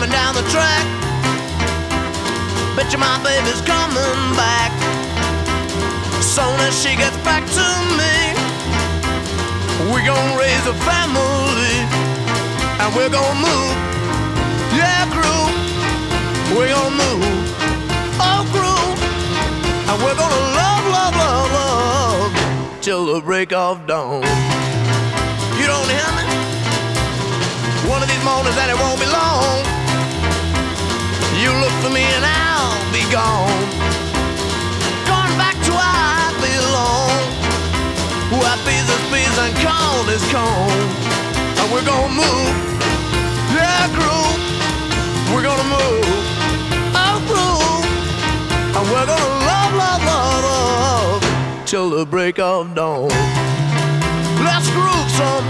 coming down the track. Bet you my baby's coming back. Soon as she gets back to me, we gon' raise a family, and we're gon' move. Yeah, crew, we gon' move. Oh, crew, and we're gonna love, love, love, love till the break of dawn. You don't hear me? One of these mornings and it won't be long. You look for me and I'll be gone, going back to where I belong, where peas is peas and corn is corn. And we're gonna move. Yeah, crew, we're gonna move. Oh, crew, and we're gonna love, love, love, love till the break of dawn. Let's groove some.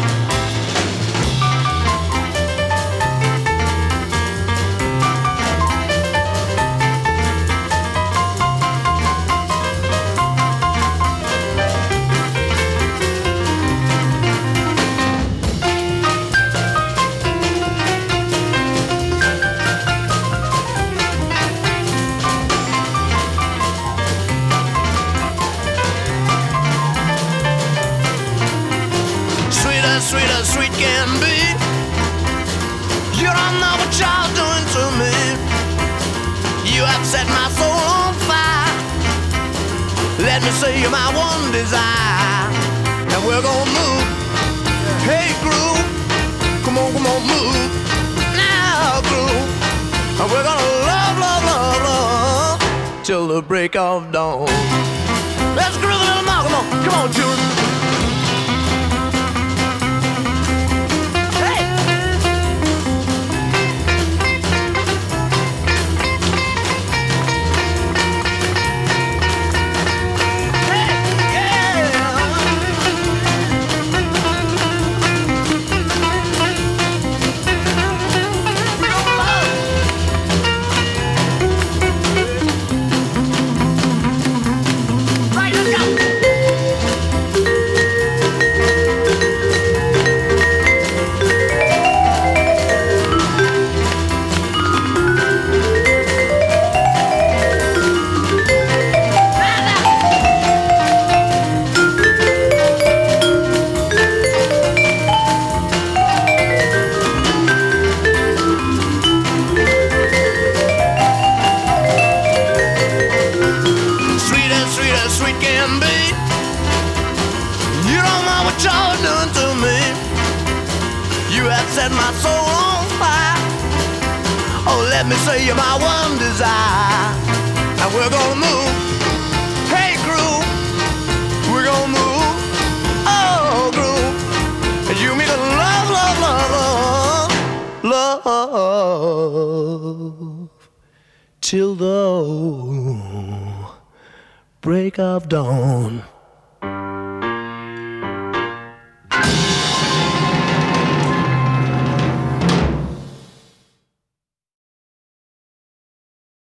Sweet as sweet can be. You don't know what you're doing to me. You have set my soul on fire. Let me say you're my one desire. And we're gonna move. Hey, crew, come on, move. Now, crew, and we're gonna love, love, love, love till the break of dawn. Let's groove a little more. Come on, children. Sweet can be. You don't know what you're doing to me. You have set my soul on fire. Oh, let me say you're my one desire. And we're gonna move. Hey, crew, we're gonna move. Oh, crew, and you make a love, love, love, love till the break of dawn.